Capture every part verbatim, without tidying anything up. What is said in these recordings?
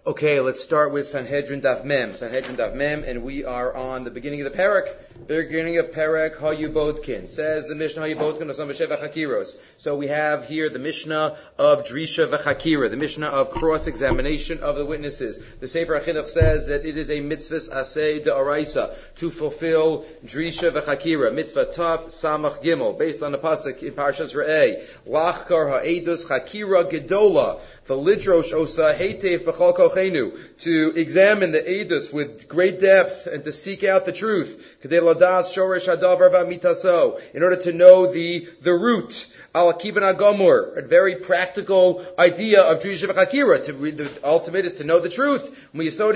Okay, let's start with Sanhedrin Daf Mem. Sanhedrin Daf Mem, and we are on the beginning of the parak. Beginning of parak Hayubotkin. Says the Mishnah Hayubotkin Osam V'Sheva Chakiros. So we have here the Mishnah of Drisha V'Chakira, the Mishnah of cross-examination of the witnesses. The Sefer HaChinuch says that it is a mitzvahs aseh de'oraisa to fulfill Drisha V'Chakira. Mitzvah Taf Samach Gimel, based on the pasuk in Parshas Re'eh. Lachkar ha'edus Chakira Gedola. V'lidrosh osa heitev b'chol kochenu, to examine the edus with great depth and to seek out the truth. Kedei ladas shoresh hadavar v'amitaso, in order to know the the root. Al kivan agomur, a very practical idea of Drisha v'Chakira. To read the ultimate is to know the truth. And this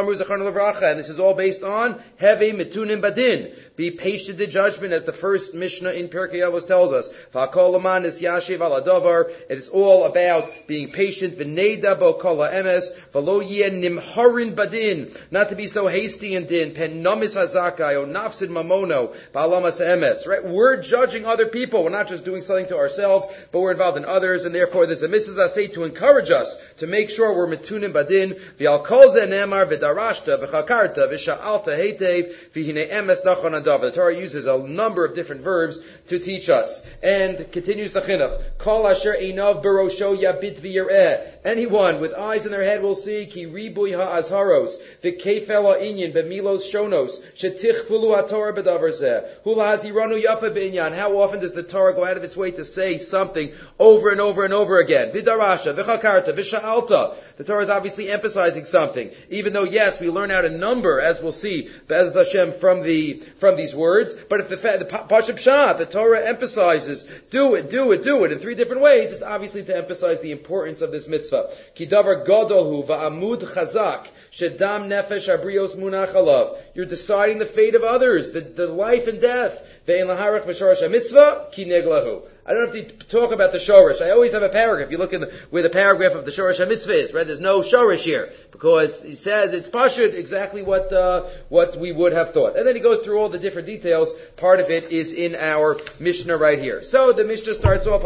is all based on heve mitunim badin. Be patient in judgment, as the first Mishnah in Pirkei Avos tells us. V'akol laman is yashiv al hadavar. It is all about being patient. V'neida bo kol ha'emes v'lo yeh nimharin badin. Not to be so hasty in din. Pen nomis hazakai o nafsid mamono ba'alamas emes. Right? We're judging other people. We're not just doing something to ourselves, but we're involved in others, and therefore there's a mitzvah aseh to encourage us to make sure we're mitunim badin. V'al kol ze nemar v'darashta v'chakarta v'sha'alta heitev v'hine emes nachon. The Torah uses a number of different verbs to teach us. And continues the chinuch. Kol asher einav barosho yabit v'yireh. Anyone with eyes in their head will see ki ribui ha'azharos v'kefel ha'inyan b'milos shonos shetichpulu ha'torah b'davar zeh hula haziranu yafa b'inyan. How often does the Torah go out of its way to say something over and over and over again? V'darasha, v'chakarta, v'sha'alta. The Torah is obviously emphasizing something. Even though, yes, we learn out a number, as we'll see, Be'ez Hashem, from the from these words. But if the, the Pashup Pshat, the Torah emphasizes, do it, do it, do it, in three different ways, it's obviously to emphasize the importance of this mitzvah. Ki davar gadolhu va'amud chazak shedam nefesh abrios munach alav. You're deciding the fate of others, the, the life and death. Ve'en laharach b'sharash mitzvah ki neglahu. I don't have to talk about the shorish. I always have a paragraph. You look in the, where the paragraph of the shorish HaMitzvah is, right? There's no shorish here, because he says it's pashut, exactly what uh, what we would have thought. And then he goes through all the different details. Part of it is in our Mishnah right here. So the Mishnah starts off,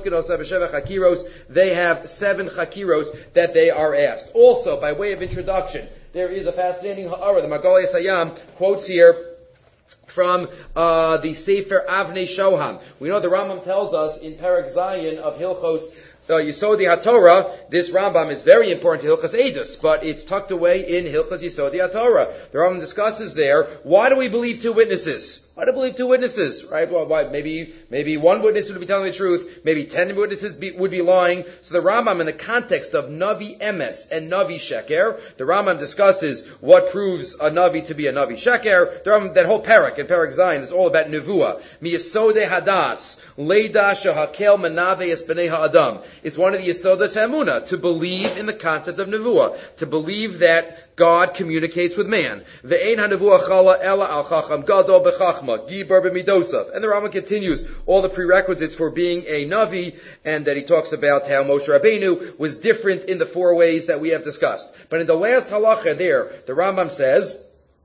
they have seven chakiros that they are asked. Also, by way of introduction, there is a fascinating ha'ara. The Magalei Sayam quotes here from uh, the Sefer Avnei Shoham. We know the Rambam tells us in Perek Zayin of Hilchos uh, Yisodi HaTorah, this Rambam is very important to Hilchos Edus, but it's tucked away in Hilchos Yisodi HaTorah. The Rambam discusses there, why do we believe two witnesses? Why do we believe two witnesses, right? Well, why, maybe, maybe one witness would be telling the truth, maybe ten witnesses be, would be lying. So the Rambam, in the context of Navi Emes and Navi Sheker, the Rambam discusses what proves a Navi to be a Navi Sheker. The Rambam, that whole parak, and parak Zayin, is all about Nevuah. Miyasode Hadas, Leida Shahakel Menave Es B'nei Ha'adam. It's one of the Yisodas HaEmunah, to believe in the concept of Nevuah, to believe that God communicates with man. Ve'ein ha'nevuah chala ela al chacham gadol b'chachma gibar b'midosav. And the Rambam continues all the prerequisites for being a Navi, and that he talks about how Moshe Rabbeinu was different in the four ways that we have discussed. But in the last halacha there, the Rambam says,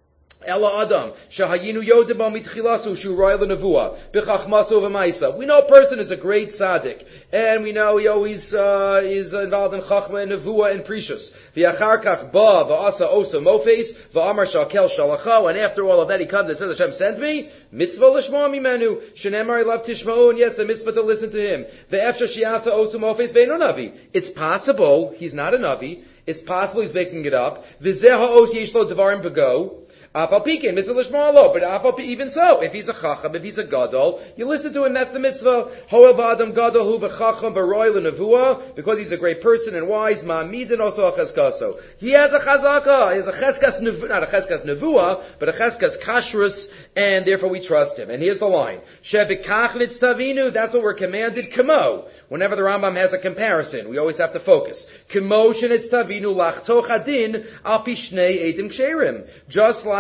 Ela Adam, Shahayinu Yodeba Mitchilasu Shurai Lenavua, Bichachmaso V'maisa. We know a person is a great tzaddik, and we know he always uh, is involved in Chachma and Nevuah and Precious. V'achar kach ba v'asa osa mofes v'amar shakel shalacha. And after all of that, he comes and says, Hashem sent me. Mitzvah lishma mimenu. Shenemar I love tishma'u, and yes, a mitzvah to listen to him. Ve'efsha shiasa osa mofes ve'eno navi. It's possible he's not a navi. It's possible he's making it up. V'zeh ha'os yeshlo devarim b'go. Afal Pikin, mitzvah l'shma'alo, but Afal even so, if he's a chacham, if he's a gadol, you listen to him, that's the mitzvah. Ho'ev adam gadol hu v'chacham b'roi l'nevuah, because he's a great person and wise, ma'amidin also a chezkaso. He has a chazaka, he has a chezkas nevuah, not a chezkas nevuah, but a chezkas kashrus, and therefore we trust him. And here's the line. Shevikach nitztavinu, that's what we're commanded, kamo. Whenever the Rambam has a comparison, we always have to focus. Kamo shenitztavinu lachtoch adin al pishnei edim ksherim. Just like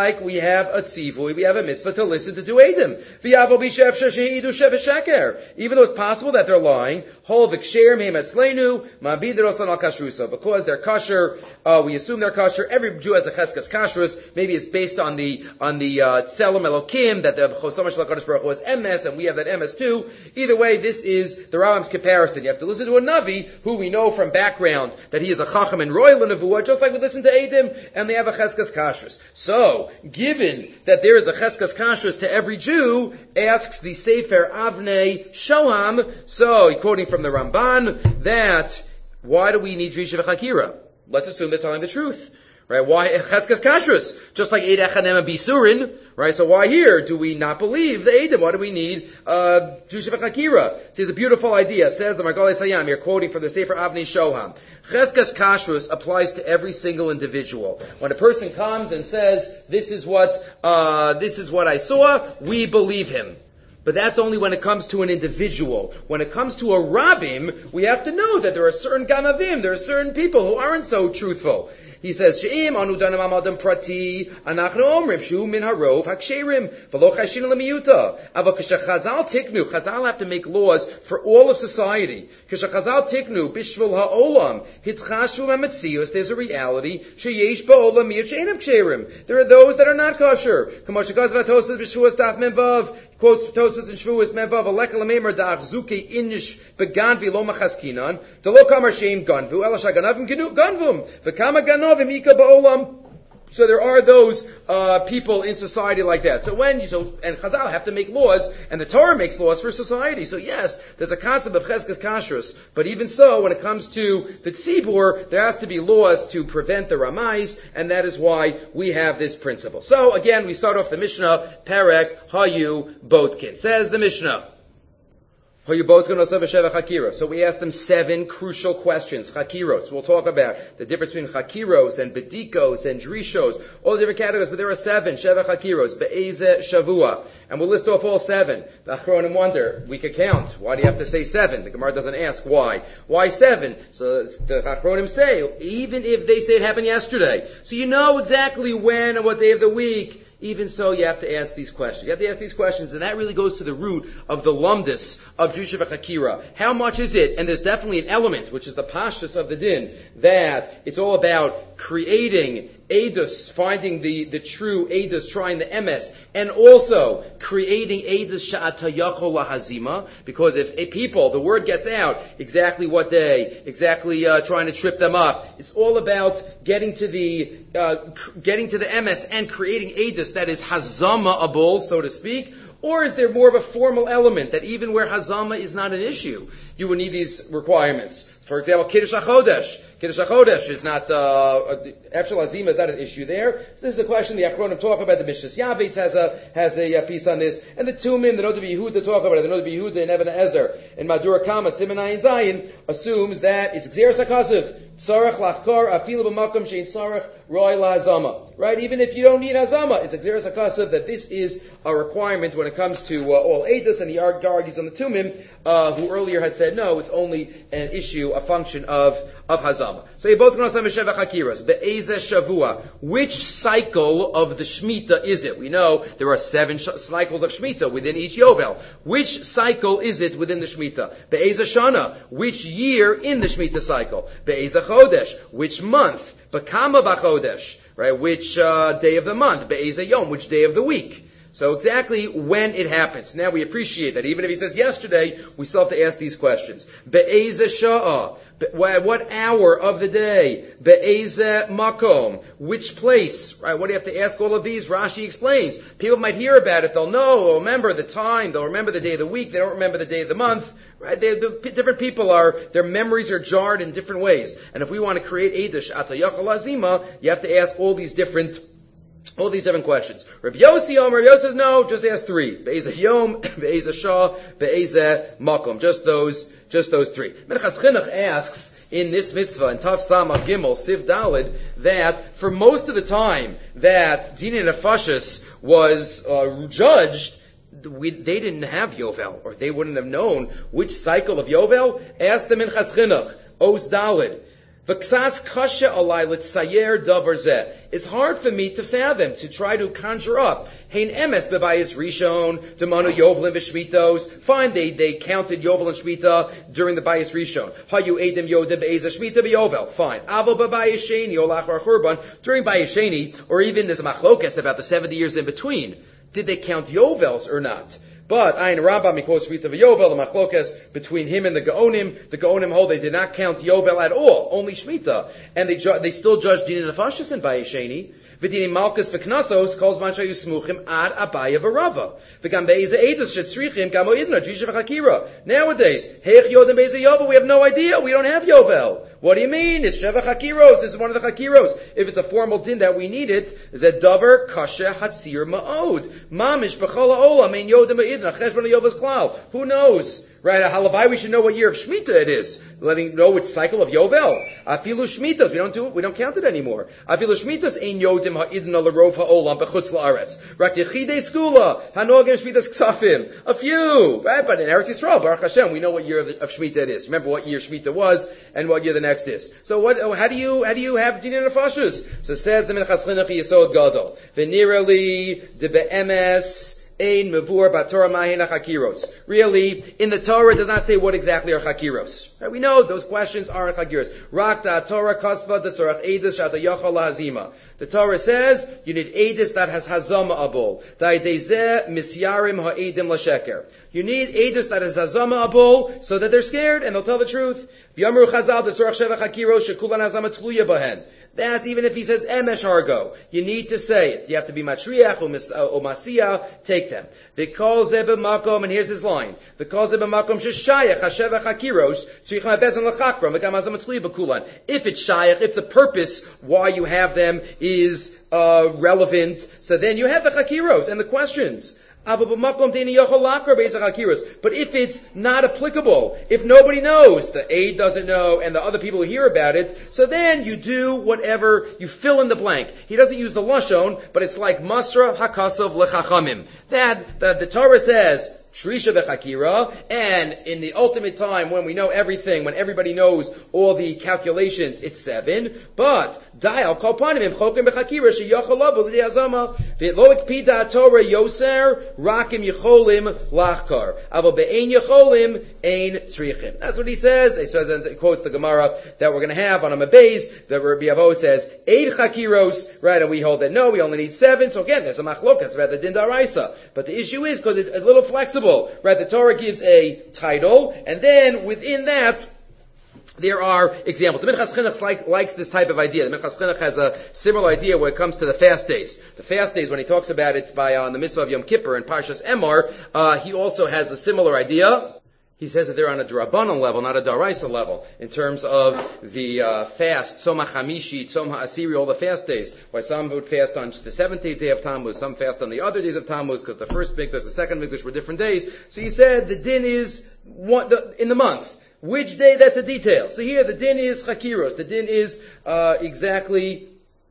like we have a tzivui, we have a mitzvah to listen to two Eidim. V'yavo b'shef shehidu shev sheker. Even though it's possible that they're lying, hol v'ksher mehem etzleinu, ma'abid rosan al kashrusa. Because they're kosher, uh, we assume they're kosher. Every Jew has a cheskas kashrus. Maybe it's based on the, on the, uh, tzelem elokim, that the chosamash l'kadosh baruch Hu has emes, and we have that emes too. Either way, this is the Rambam's comparison. You have to listen to a Navi, who we know from background that he is a chacham and royal in Nevuah, just like we listen to Eidim, and they have a cheskas kashrus. So, given that there is a cheskas kashrus to every Jew, asks the Sefer Avnei Shoham, so, quoting from the Ramban, that, why do we need Drisha v'chakira? Let's assume they're telling the truth. Right? Why cheskas kashrus? Just like Eid Echanem and Bisurin, right? So why here do we not believe the Eidim? Why do we need uh Drisha v'chakira? See, it's a beautiful idea. Says the Margalei Sayam. You're quoting from the Sefer Avnei Shoham. Cheskas kashrus applies to every single individual. When a person comes and says, "This is what uh this is what I saw," we believe him. But that's only when it comes to an individual. When it comes to a rabbim, we have to know that there are certain ganavim, there are certain people who aren't so truthful. He says, "She'im anu danim amadam prati, anachnu omrim shu min harov haksherim v'lo chashin lemiyuta." Ava k'shechazal tiknu, Chazal have to make laws for all of society. K'shechazal tiknu bishvul ha'olam hitchashu ha'metzius. There's a reality. Sheyesh ba'olam miyut she'enam ksherim. There are those that are not kosher. K'moshekaz v'atosas b'shuas daf menvav. Quotes Tosfos and Shvuas Menvav Aleka Lamemer Da'ach Zuke Inish Beganvi Lo Machaskinan Delo Kamar Sheim Ganvu Ela Shaganavim Genu Ganvum V'Kama Ganovim Ika Ba'olam. So there are those uh people in society like that. So when you so and Chazal have to make laws, and the Torah makes laws for society. So yes, there's a concept of cheskas kashrus, but even so, when it comes to the tzibur, there has to be laws to prevent the ramais, and that is why we have this principle. So again, we start off the Mishnah, Perek Hayu Botkin. Says the Mishnah. So we asked them seven crucial questions. Chakiros. We'll talk about the difference between chakiros and bedikos and drishos, all the different categories, but there are seven. Sheva chakiros, be'eze shavua. And we'll list off all seven. The Achronim wonder, we could count. Why do you have to say seven? The Gemara doesn't ask why. Why seven? So the Achronim say, even if they say it happened yesterday, so you know exactly when and what day of the week, even so, you have to ask these questions. You have to ask these questions, and that really goes to the root of the lumdus of Drisha v'chakira. How much is it? And there's definitely an element, which is the pashtus of the din, that it's all about creating Eidus, finding the, the true Eidus, trying the emes, and also creating Eidus sha'ata yachol lahazima, because if a people, the word gets out, exactly what day, exactly uh, trying to trip them up, it's all about getting to the, uh, cr- getting to the emes and creating Eidus that is hazama-able, so to speak, or is there more of a formal element that even where hazama is not an issue, you would need these requirements? For example, Kiddush HaChodesh. Kiddush HaChodesh is not, uh, Efshel Azima is not an issue there. So this is a question the Achronim talk about. The Mishnas Yavetz has a, has a, a piece on this. And the Tumim, the Noda B'Yehuda talk about it. The Noda B'Yehuda and Eben Ezer and Madura Kama, Siman Ayin Zayin, assumes that it's Gzeres HaKasev. Tzarech lachkor afilu b'makom shein tzarech roi lahazama. Right? Even if you don't need hazama, it's a Gzeres HaKasev that this is a requirement when it comes to uh, all Eidos, and he argues on the Tumim, uh, who earlier had said no, it's only an issue, a function of, of hazama. So you both know some Sheva Chakiras. Be'ezeh Shavua. Which cycle of the Shemitah is it? We know there are seven sh- cycles of Shemitah within each Yovel. Which cycle is it within the Shemitah? Be'ezeh Shana. Which year in the Shemitah cycle? Be'ezeh Chodesh. Which month? Bekama B'Chodesh. Right? Which uh, day of the month? Be'ezeh Yom. Which day of the week? So exactly when it happens. Now we appreciate that. Even if he says yesterday, we still have to ask these questions. Be'ezeh sha'ah. What hour of the day? Be'ezeh makom. Which place? Right? What do you have to ask all of these? Rashi explains. People might hear about it. They'll know. They'll remember the time. They'll remember the day of the week. They don't remember the day of the month. Right? They, the different people are, their memories are jarred in different ways. And if we want to create Eidush Ata Yachal Azima, you have to ask all these different All these seven questions. Rabbi Yossi, Rabbi Yossi says, no, just ask three. Be'ezeh Yom, Be'ezeh Shah, Be'ezeh Makom. Just those, just those three. Menachas Chinuch asks, in this mitzvah, in Tav Samach Gimel, Siv Dalid, that for most of the time that Dinei Nefashis was uh, judged, we, they didn't have Yovel, or they wouldn't have known which cycle of Yovel. Ask them in Chas Chinuch, Os Dalid. V'ksas kasha alai l'tsayer davar zeh. It's hard for me to fathom, to try to conjure up. Hein emes bebayis rishon, demanu yovlin v'shmitos. Fine, they, they counted yovel and shmita during the bayis rishon. Hayu edim yodem be'eza shmita be'yovel. Fine. Avo bebayis sheni olachar churban. During bayis sheni, or even there's a machlokas about the seventy years in between. Did they count yovels or not? But Ayin Rambam, he quotes Shmita v'Yovel, the machlokas between him and the Gaonim. The Gaonim hold they did not count Yovel at all, only Shmita, and they ju- they still judged Dina Nefashis in Bayesheni. V'Dini Malkus v'Knasos calls Mancha Yusmuchim ad Abaya v'Rava. V'Gam Be'eze Eidos Shetzrichim Gamo Idna Jisha v'Chakira. Nowadays, Heich Yodem Be'eze Yovel, we have no idea. We don't have Yovel. What do you mean? It's Sheva Chakiros. This is one of the Chakiros. If it's a formal din that we need it, is that Dover Kasha Hatzir Ma'od. Mamish B'Chala Ola Mein Yodem Be'idna Cheshbon Yovel's Klal. Who knows? Right, a halavai, we should know what year of Shemitah it is. Letting know which cycle of Yovel. Afilu Shmitas, we don't do it, we don't count it anymore. Afilu Shmitas ein yodim ha'idna l'rov ha'olam b'chutz la'aretz. Rak yechidei skula, hanogim Shmitas ksafim. A few, right? But in Eretz Yisrael, Baruch Hashem, we know what year of, of Shemitah it is. Remember what year Shemitah was and what year the next is. So what, how do you, how do you have Dinei Nefashos? So says the Minchas Chinuch Yesod Gadol. V'nira li de be'emes Ein mevur b'Torah mahin chakiros. Really, in the Torah, it does not say what exactly are chakiros. Right? We know those questions aren't chakiros. Rak da Torah kasva da tzorach edus shata yachal lahazima. The Torah says you need edus that has hazama abul. Da'idezeh misyarim ha'edim l'sheker. You need edus that has hazama abul so that they're scared and they'll tell the truth. V'yamru chazal da tzorach sheva chakiros shekulan hazama tluya bahen. That's even if he says emesh hargo. You need to say it. You have to be matriach or masiyah. Take them. V'kol zeh b'makom, and here's his line. V'kol zeh b'makom sheshayach hasheva chakiros tzrichim ha'bezin l'chakram v'gam hazam tzluya b'kulan. If it's shayach, if the purpose why you have them is uh, relevant, so then you have the chakiros and the questions. But if it's not applicable, if nobody knows, the aide doesn't know, and the other people who hear about it, so then you do whatever, you fill in the blank. He doesn't use the lashon, but it's like Masra Hakasov Lechachamim. That, the, the Torah says, Trisha v'chakira, and in the ultimate time when we know everything, when everybody knows all the calculations, it's seven. But dial kolpanim imchokim b'chakira sheyachalav l'dei azama v'loik pida Torah yoser rakim yicholim lachkar avo be'ein yicholim ein tzrichim. That's what he says. He says, and he quotes the Gemara that we're going to have on a Mabez that Rabbi Avo says eight chakiros, right? And we hold that no, we only need seven. So again, there's a machlokas about the din daraisa. But the issue is because it's a little flexible. Right, the Torah gives a title, and then within that, there are examples. The Minchas Chinuch like, likes this type of idea. The Minchas Chinuch has a similar idea when it comes to the fast days. The fast days, when he talks about it by on uh, the mitzvah of Yom Kippur and Parshas Emor, uh, he also has a similar idea. He says that they're on a D'Rabbanan level, not a D'Oraisa level, in terms of the uh, fast, Tzom HaChamishi, Tzom HaAsiri, all the fast days. Why some would fast on the seventeenth day of Tammuz, some fast on the other days of Tammuz, because the first Mikdash, the second Mikdash were different days. So he said the din is one, the, in the month. Which day, that's a detail. So here the din is Chakiros. The din is uh, exactly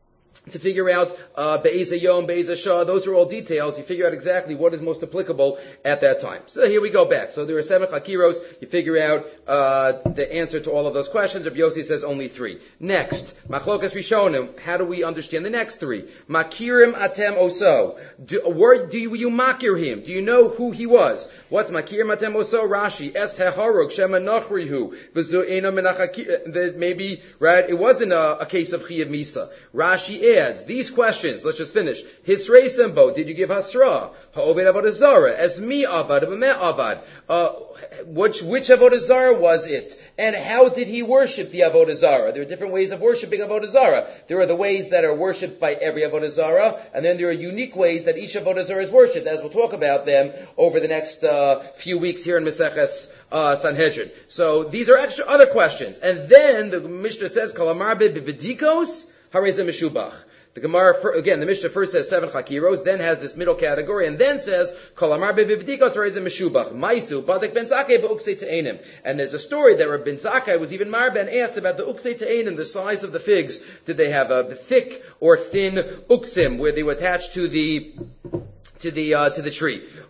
to figure out uh, Be'eza Yom, Be'eza Shah, those are all details. You figure out exactly what is most applicable at that time. So here we go back. So there are seven Chakiros. You figure out uh, the answer to all of those questions. Rabbi Yossi says only three. Next, Machlokas Rishonim. How do we understand the next three? Makirim Atem Oso. Do, where, do you, you makir him? Do you know who he was? What's Makirim Atem Oso? Rashi. Es Heharok Shema Nachrihu. V'zu Eno Menachakir. Maybe, right, it wasn't a, a case of Chiyav Misa. Rashi adds these questions. Let's just finish. Hisrei Simbo, did you give Hasra? Ha'obed Avodah Zarah, as mi avad, b'meh avad. Uh, which, which Avodah Zarah was it? And how did he worship the Avodah Zarah? There are different ways of worshiping Avodah Zarah. There are the ways that are worshipped by every Avodah Zarah, and then there are unique ways that each Avodah Zarah is worshipped, as we'll talk about them over the next uh, few weeks here in Maseches uh, Sanhedrin. So these are extra other questions. And then the Mishnah says, Kalamar b'bedikos, harezeh meshubach. The Gemara, again, the Mishnah first says seven chakiros, then has this middle category, and then says, Kalamar b'bedikos harezeh meshubach. Maisu, badek ben zakei b'uksei te'enim. And there's a story that Rabbi ben Zakkai was even mar ben asked about the uksei te'enim, the size of the figs. Did they have a thick or thin uksim, where they were attached to the to the uh, to the tree?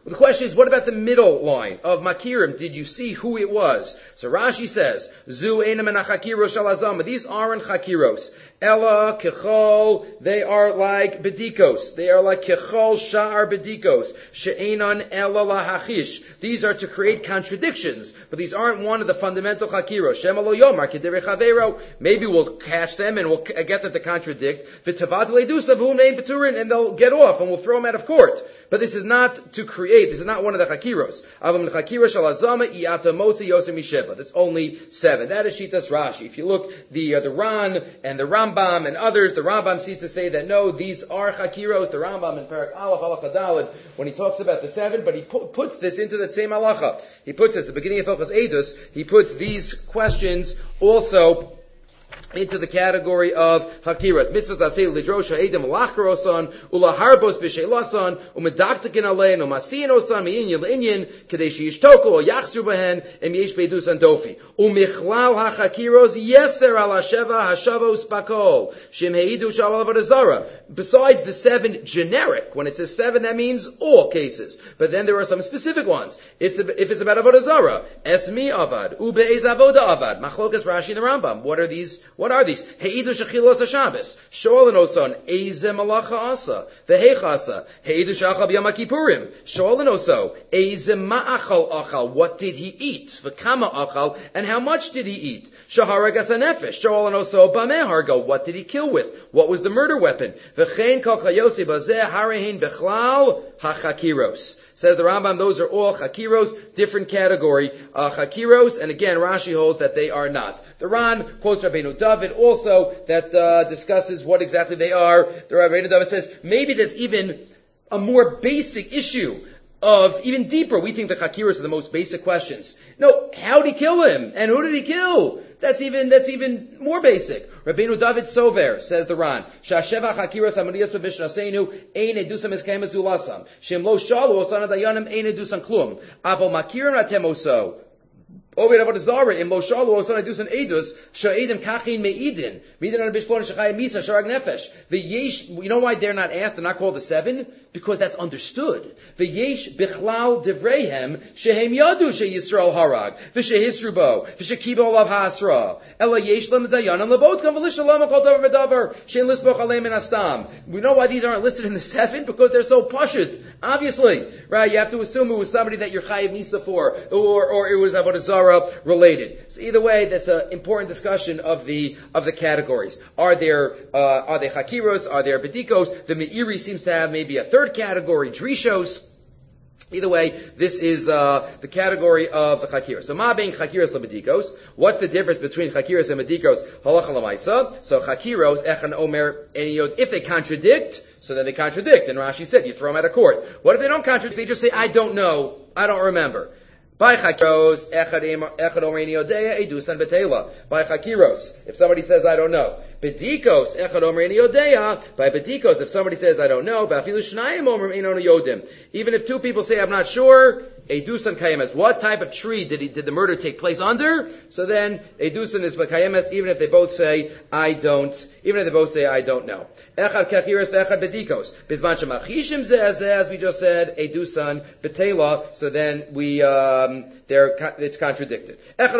Well, the question is, what about the middle line of Makirim? Did you see who it was? So Rashi says, Zu einam en hachakiros shel hazama. These aren't chakiros. Ella, kechol, they are like bedikos. They are like kechol sha'ar bedikos. She'enon ella lahachish. These are to create contradictions, but these aren't one of the fundamental chakiros. Shema lo yomar kedere chavero. Maybe we'll catch them and we'll get them to contradict. V'tavad ledusa v'hu nein beturin, and they'll get off and we'll throw them out of court. But this is not to create, this is not one of the chakiros. Avam l'chakira shel hazama iyata motzi yosem misheva. That's only seven. That is Shitas Rashi. If you look, the uh, the Ran and the Rambam and others, the Rambam seems to say that no, these are chakiros. The Rambam in Parak Aleph Halacha Daled, when he talks about the seven, but he pu- puts this into that same halacha. He puts this at the beginning of Hilchos Eidos. He puts these questions also into the category of hakiras. Mitzvah zasei lidrosha edem lachkarosan ulaharbos b'sheilasan umedaktikin alein umasiyin osan meinyin leinyin kadei sheyishtoko or yachzru behen em yesh beidusan dofi umichlal hachakiros yeser al hasheva hashavos bakol shem heidu shaval avodah. Besides the seven generic, when it says seven, that means all cases. But then there are some specific ones. It's if it's about avodah zara, esmi avad ube'ez avoda avad machlokas Rashi and the Rambam. What are these? What are these? Heidu shechilos haShabbos. Shoalin oson eze malacha asa vehech asa. Heidu shachal b'yom kippurim. Shoalin oso eze ma'achal achal. What did he eat? V'kama achal, and how much did he eat? Shaharagas hanefesh. Shoalin oso b'meh hargo. What did he kill with? What was the murder weapon? V'chein kol chayosi bazeh harehin bechlal hachakiros. Says the Rambam, those are all chakiros, different category, uh, chakiros, and again, Rashi holds that they are not. The Ran quotes Rabbeinu David also that uh, discusses what exactly they are. The Rabbeinu David says, maybe that's even a more basic issue of, even deeper. We think the chakiros are the most basic questions. No, how did he kill him? And who did he kill? That's even, that's even more basic. Rabbeinu David Sover, says the Ran, Shasheva chakiros amariyas v'bishnaseinu ein edusam eskayim azulasam. Shem lo shalu osan adayanim ein edusam klum. Aval makirim atem oso. Over avodah zara in Moshalu osan edusam edus sha'edim kachin meidin meidin on bishpon shechayim misa sharag nefesh. The yesh, you know why they're not asked? They're not called the seven because that's understood. The yesh bichlal devreihem shehem yadu she Yisrael harag v'shehisru bo v'shekibo olav ha'asra ela yesh lem dayanam lebot kam v'lishalam achol davar v'davar shein lisboch aleim min astam. We know why these aren't listed in the seven because they're so pashut. Obviously, right? You have to assume it was somebody that you're chayiv misa for, or or it was avodah zara related. So either way, that's an important discussion of the of the categories. Are there uh, are they chakiros? Are there bedikos? The Meiri seems to have maybe a third category, drishos. Either way, this is uh, the category of the chakiros. So ma being chakiros lebedikos. What's the difference between chakiros and bedikos? Halacha lemaisa. So chakiros echan omer eniyod. If they contradict, so then they contradict. And Rashi said you throw them out of court. What if they don't contradict? They just say I don't know, I don't remember. By chakiros, echad omreni odea edusan betela. By chakiros, if somebody says I don't know. Bedikos, echad omreni odea. By bedikos, if somebody says I don't know. Ba'afilu shnayim omrim ein onu yodim. Even if two people say I'm not sure, edusan kayemes. What type of tree did he, did the murder take place under? So then edusan is kayemes. Even if they both say I don't. Even if they both say I don't know. Echad chakiros ve'echad bedikos. Bizman shemachishim zeh as we just said edusan betela. So then we. Um, They're, it's contradicted.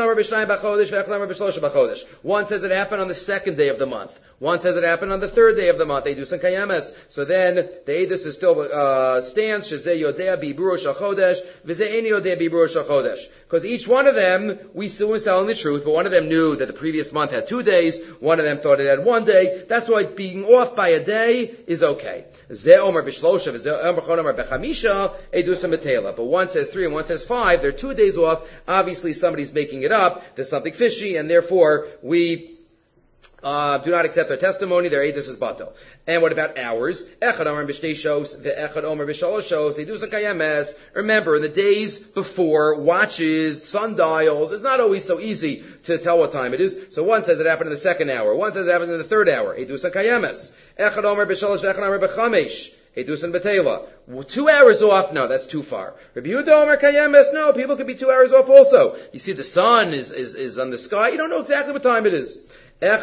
One says it happened on the second day of the month. One says it happened on the third day of the month. Edus and kayemes. So then the edus is still uh, stands. Shezeh yodea biburo shel chodesh, v'zeh eni yodea biburo shel chodesh. Because each one of them, we still was telling the truth, but one of them knew that the previous month had two days. One of them thought it had one day. That's why being off by a day is okay. Zeh omer b'shlosha, v'zeh omer omer b'chamisha, edus and betela. But one says three and one says five. They're two days off. Obviously, somebody's making it up. There's something fishy, and therefore we. Uh, do not accept their testimony, their edus is batel. And what about hours? Echad omer b'shteishos, ve'echad omer b'shaloshos, edus kayemes. Remember, in the days before, watches, sundials, it's not always so easy to tell what time it is. So one says it happened in the second hour, one says it happened in the third hour, edus kayemes. Echad omer b'shalosh, ve'echad omer b'chamesh. Edus and Betela. Two hours off? No, that's too far. Rabbi Yehuda Omer Kayemes? No, people could be two hours off also. You see the sun is, is, is on the sky. You don't know exactly what time it is. But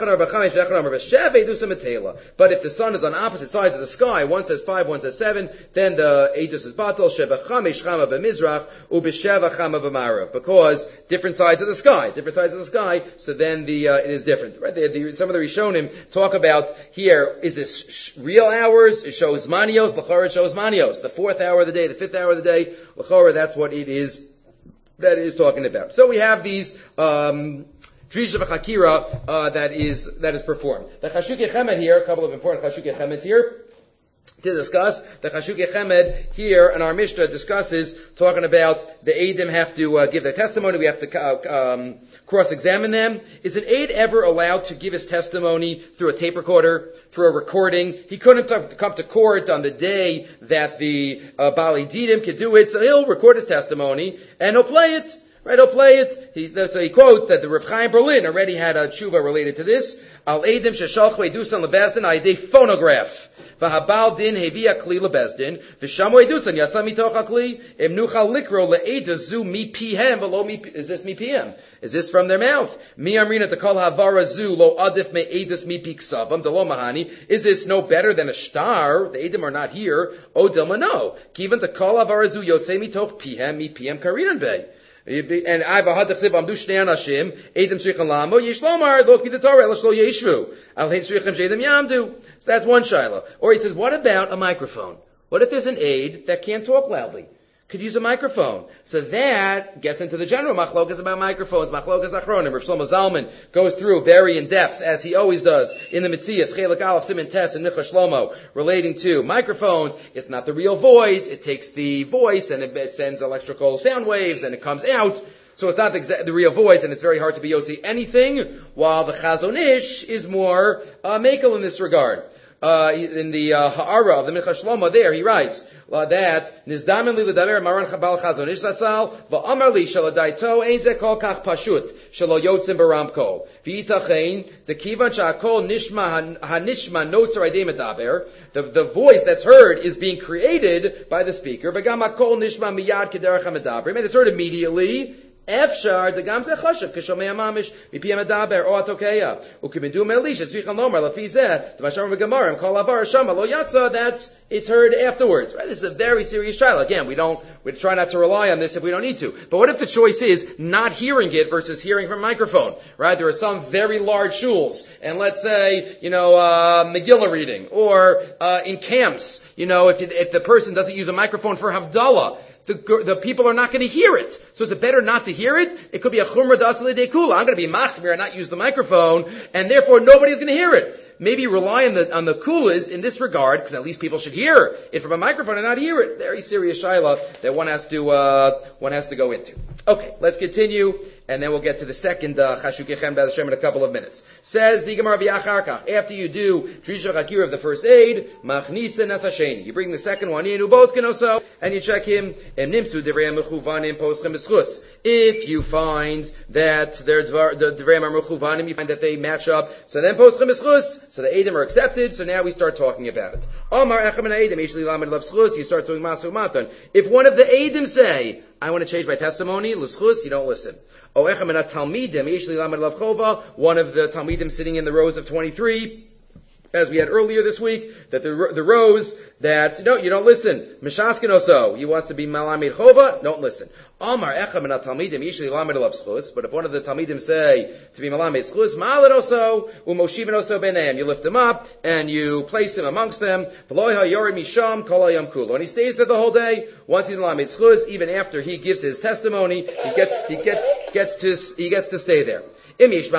if the sun is on opposite sides of the sky, one says five, one says seven, then the Eidos is batal, shebechamesh chama b'mizrach, ubesheva chama b'marav. Because different sides of the sky, different sides of the sky, so then the, uh, it is different. Right? The, the, some of the Rishonim talk about here, is this sh- real hours? It shows manios, l'chora it shows manios. The fourth hour of the day, the fifth hour of the day, l'chora, that's what it is, that it is talking about. So we have these, um, Drisha v'chakira, uh, that is, that is performed. The Chashukei Chemed here, a couple of important Chashukei Chemeds here, to discuss. The Chashukei Chemed here in our Mishnah discusses, talking about the Eidim have to uh, give their testimony, we have to uh, um, cross-examine them. Is an Eid ever allowed to give his testimony through a tape recorder, through a recording? He couldn't t- come to court on the day that the uh, Bali Didim could do it, so he'll record his testimony, and he'll play it. Right, he'll play it. He, so he quotes that the Rav Chaim Berlin already had a tshuva related to this. Al Eidim sheshalchu edusan lebezdin ayidei phonograph. V'habal din hevia kli lebezdin. V'shamu edusan yatsa mitoch hakli. Im nuchal likro le'eda zu mi pihem v'lo mi. Is this mi pihem? Is this from their mouth? Mi amrina tekol havara zu lo adif me edus mi piksavam delo mahani. Is this no better than a star? The Eidim are not here. O dilma no. Kivan tekol havara zu yotze mitoch pihem mi pihem karinan vei. And I have a hadach siv amdu shnei anashim edim shricham lamo yishlomar look be the Torah l'shlo yeshvu al hein shricham shedim yamdu. So that's one shaila. Or he says, what about a microphone? What if there's an aid that can't talk loudly? Could use a microphone. So that gets into the general machlokas about microphones. Machlokas achronim. Rav Shlomo Zalman goes through very in depth, as he always does, in the Metzias, Chelik Aleph, Siman Tes, and Mincha Shlomo, relating to microphones. It's not the real voice. It takes the voice and it, it sends electrical sound waves and it comes out. So it's not the, exa- the real voice, and it's very hard to be Yossi anything, while the Chazon Ish is more uh, makel in this regard. Uh, in the uh, Ha'ara of the Mincha Shlomo there, he writes uh, that Nizdamen li l'daber Maran Chabal Chazon Ish Zatzal va'amar li shaladaito ein ze kol kach pashut shelo yotzim baramkol v'yitachein the kivan sha'akol nishma hanishma notzer aydei medaber the the voice that's heard is being created by the speaker v'gam hakol nishma miyad kederach hamedaber and it's heard immediately. Efshar the gam ze chashav k'shomei mamish mipi medaber o atokeya ukimedu melish tzricham lomar lafi zeh the mashar v'gamarim kol avar shama lo yatsa that's it's heard afterwards. Right? This is a very serious trial. Again, we don't we try not to rely on this if we don't need to. But what if the choice is not hearing it versus hearing from a microphone? Right? There are some very large shuls, and let's say you know uh, Megillah reading, or uh, in camps, you know if if the person doesn't use a microphone for Havdalah. The, the people are not going to hear it. So is it better not to hear it? It could be a chumrah d'asli de kula. I'm going to be machmir and not use the microphone, and therefore nobody's going to hear it. Maybe rely on the on the kulas in this regard, because at least people should hear it from a microphone and not hear it. Very serious shaila that one has to uh, one has to go into. Okay, let's continue, and then we'll get to the second Chashukei Chemed B'ez Hashem in a couple of minutes. Says the Gemara v'yacharkach, after you do Drisha Chakira of the first aid, machnisa nasasheni. You bring the second one in, both can also, and you check him. Em nimsu divrei mechuvanim poschem b'schus. If you find that their dvar, the divrei mechuvanim, you find that they match up, so then poschem b'schus. So the Eidim are accepted, so now we start talking about it. Omar echem and Eidim, Eishli lamed lav schus, you start doing masu matan. If one of the Eidim say, I want to change my testimony, l'schus, you don't listen. O echem and talmidim, Eishli lamed lav chova, one of the talmidim sitting in the rows of twenty-three, as we had earlier this week, that the the rows that no, you don't listen. Mishaskin also, he wants to be malamid chova, don't listen. Amar echem and talmidim yishli lamed alav schus. But if one of the talmidim say to be malamid schus, ma'alid also u'moshivin also beneim, you lift him up and you place him amongst them. V'lo hayorim misham kol hayom kulo, and he stays there the whole day. Once he's malamid schus, even after he gives his testimony, he gets he gets gets to he gets to stay there. If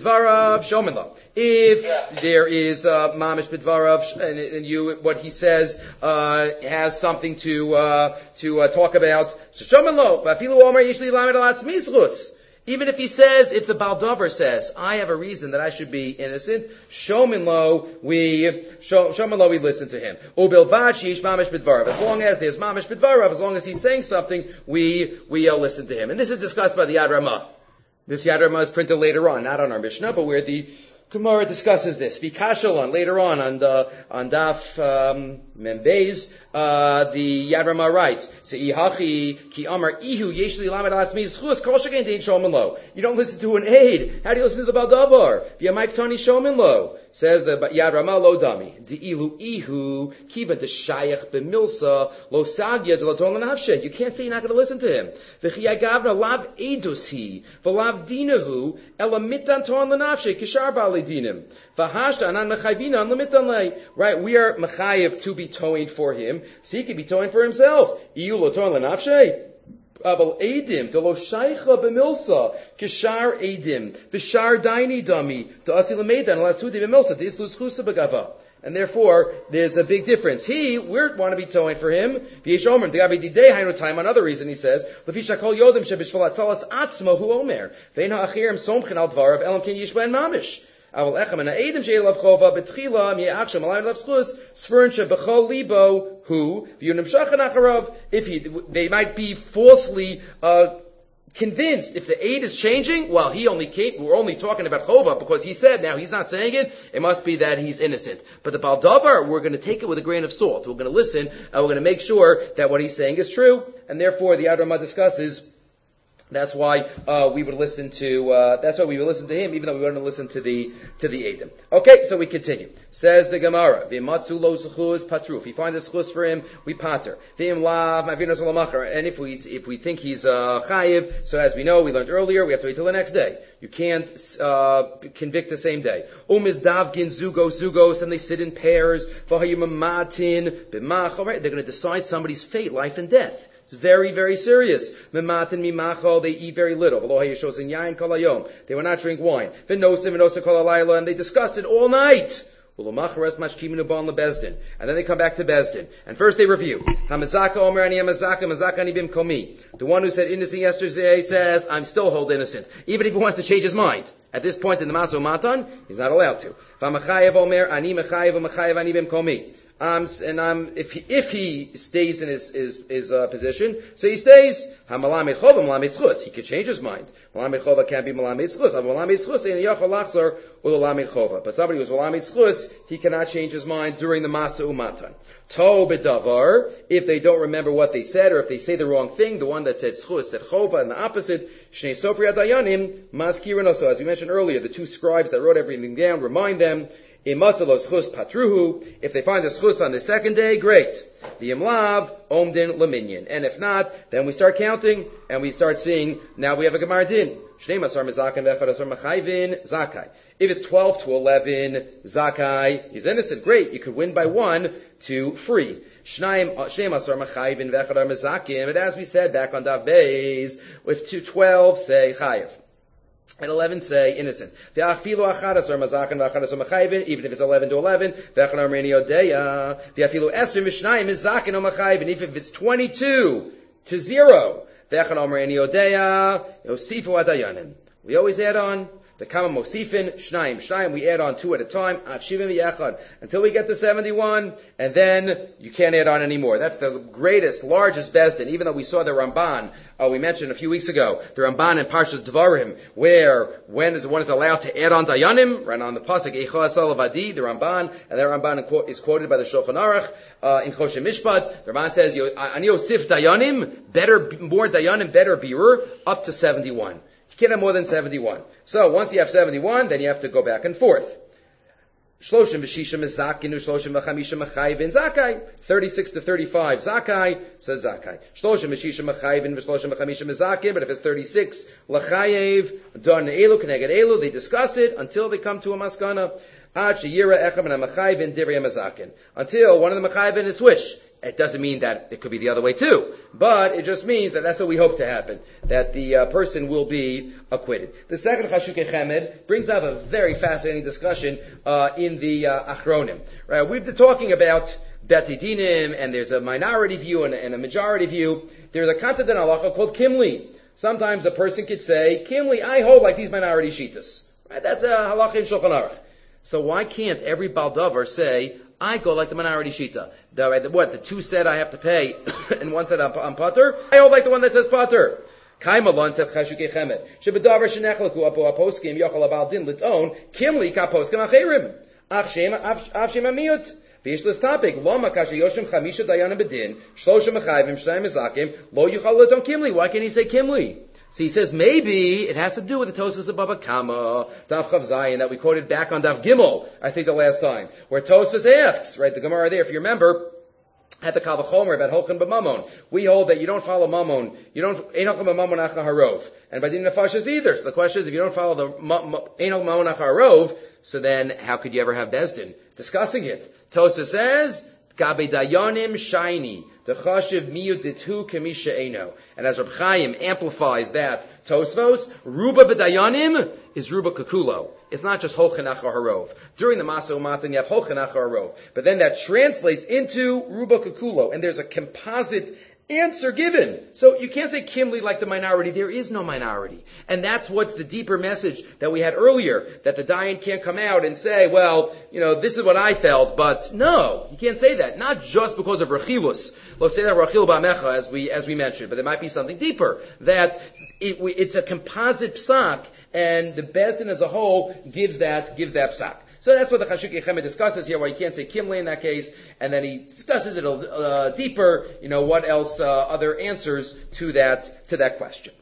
there is uh, mamish b'dvarav, and, and you, what he says uh, has something to uh, to uh, talk about, even if he says, if the Baldover says, I have a reason that I should be innocent, shomin lo, we shomin lo, we listen to him. As long as there's mamish b'dvarav, as long as he's saying something, we we uh, listen to him. And this is discussed by the Yad Ramah. This Yad Ramah is printed later on, not on our Mishnah, but where the Gemara discusses this. Vikashalon later on on the on Daf um, Membeis, uh, the Yad Ramah writes, "Seihachi ki amar ihu yeshli lamed atzmi zchus kol shekain dein shomin lo." You don't listen to an aid. How do you listen to the Baldavar? Via Mike Tony shomin lo. Says the Yad Ramah lo dami. Di'ilu ihu kivan to shayach b'milsa lo sagya de laton l'nafshe. You can't say you're not going to listen to him. V'chiyagavna lav edus he v'lav dinahu elamitan ton l'nafshe kishar bali dinim. V'hashta anan mechayvina an lamitan lei. Right, we are mechayev to be towing for him, so he can be towing for himself. Iu laton l'nafshe. Aval edim, the lo shaycha b'milsa, kishar edim, v'shar daini dami, to asi l'meidan, alas hudi b'milsa, to islu zchusa b'gava. And therefore, there's a big difference. He, we want to be towing for him. V'yesh omer, t'gabi didei hainu time, another reason he says, l'fisha kol yodim shebishval atzalas atzma hu omer, v'ein ha'achirim somchin al dvarav, elam ken yishben mamish. Aval echem and ha'edim she'elav chova, betchila, mi'achshem, alayim lav schus, sfern shebechol libo, who, v'yunim shachan acharav, if he, they might be falsely, uh, convinced if the aid is changing, well, he only came, we're only talking about chova because he said, now he's not saying it, it must be that he's innocent. But the baldavar, we're going to take it with a grain of salt. We're going to listen, and we're going to make sure that what he's saying is true, and therefore the Yad Ramah discusses that's why uh, we would listen to. Uh, that's why we would listen to him, even though we wouldn't listen to the to the Edom. Okay, so we continue. Says the Gemara, "V'matzu lo zechus patru." If we find a zechus for him, we pater. V'im lav mavinos olamachar. And if we if we think he's uh, chayiv, so as we know, we learned earlier, we have to wait till the next day. You can't uh, convict the same day. Umiz davgin zugos zugos, and they sit in pairs. V'hayimamatin b'machar. They're going to decide somebody's fate, life and death. It's very, very serious. Mematin mimachal, they eat very little. They will not drink wine. And they discussed it all night. And then they come back to Bezdin. And first they review. The one who said innocent yesterday says, I'm still hold innocent. Even if he wants to change his mind. At this point in the Maso Matan, he's not allowed to. Um, and um, if he, if he stays in his his, his uh, position, so he stays. He could change his mind. Malamed can't be malamed chus. But somebody who's malamed chus, he cannot change his mind during the masa umatan. To bedavar, if they don't remember what they said, or if they say the wrong thing, the one that said chus said chova, and the opposite shnei sofri adayanim maskirin also. As we mentioned earlier, the two scribes that wrote everything down remind them. If they find the schus on the second day, great. The imlav omdin laminyan. And if not, then we start counting and we start seeing. Now we have a gemar din. If it's twelve to eleven, zakai, he's innocent. Great, you could win by one to free. But as we said back on Daf Beis, with two twelve say chayiv. And eleven say innocent. Even if it's eleven to eleven, and if it's twenty-two to zero, we always add on. The kama mosifin shnayim shnayim. We add on two at a time. At shivim v'yachad until we get to seventy-one, and then you can't add on anymore. That's the greatest, largest bezdin. Even though we saw the Ramban, uh, we mentioned a few weeks ago, the Ramban in Parshas Devarim, where when is one is allowed to add on dayanim, right on the pasuk Eicha Asal Avadi, the Ramban, and that Ramban is quoted by the Shulchan Aruch uh, in Choshen Mishpat. The Ramban says, "Ani osif dayanim, better, more dayanim, better birur, up to seventy-one." You can't have more than seventy-one. So once you have seventy-one, then you have to go back and forth. Shloshim v'shishim mezakinu, shloshim v'chamishim mechayvin zakai. Thirty-six to thirty-five zakai, so zakai. Shloshim v'shishim mechayvin v'shloshim v'chamishim mezakim. But if it's thirty-six lachayev, don elu keneged elu, they discuss it until they come to a maskana. Ad sheyira echem and mechayvin divrei mezakin. Until one of the mechayvin is switched. It doesn't mean that it could be the other way too, but it just means that that's what we hope to happen, that the uh, person will be acquitted. The second Chashukei Chemed brings up a very fascinating discussion uh, in the uh, Achronim. Right? We've been talking about Beti Dinim, and there's a minority view and, and a majority view. There's a concept in halacha called Kimli. Sometimes a person could say, Kimli, I hold like these minority shitas. Right? That's a halacha in Shulchan Aruch. So why can't every baldavar say, I go like the minority shita? The, what, the two said I have to pay, and one said I'm, I'm pater? I hold like the one that says pater. Kaimalon said Chashukei Chemet. Shebedavar shenechlaku apo aposkim yochal abal din liton kimli kaposkim acherim. Avshem avshem amiyut. Fish this topic. Loma kasha yoshim chamisha dayana bedin shlosha mechayvim shnayim mezakim lo yuchal liton kimli. Why can't he say kimli? So he says maybe it has to do with the Tosfos of Baba Kama, Daf Chav Zayin, that we quoted back on Daf Gimel, I think the last time, where Tosfos asks, right, the Gemara there, if you remember, at the Kal V'chomer about Holchan b'Mamon, we hold that you don't follow Mamon, you don't, Ein Holchan b'Mamon Acha Harov, and by Din Nefashas either. So the question is, if you don't follow the Ein Holchan b'Mamon Acha Harov, so then how could you ever have Bezdin discussing it? Tosfos says, Gabe Dayanim Shiny. And as Reb Chaim amplifies that Tosfos, Ruba B'Dayanim is Ruba Kakulo. It's not just Holchan Achar Harov. During the Masa Umatan you have Holchan Achar Harov. But then that translates into Ruba Kakulo. And there's a composite answer given. So you can't say Kimli like the minority. There is no minority. And that's what's the deeper message that we had earlier, that the Dayan can't come out and say, well, you know, this is what I felt, but no, you can't say that. Not just because of Rechilus. Let's say that Rachil Ba'mecha, as we, as we mentioned, but there might be something deeper, that it, it's a composite psak, and the Bezdin as a whole gives that, gives that psak. So that's what the Chashukei Chemet discusses here, why you can't say Kimli in that case, and then he discusses it uh, deeper, you know, what else, uh, other answers to that, to that question.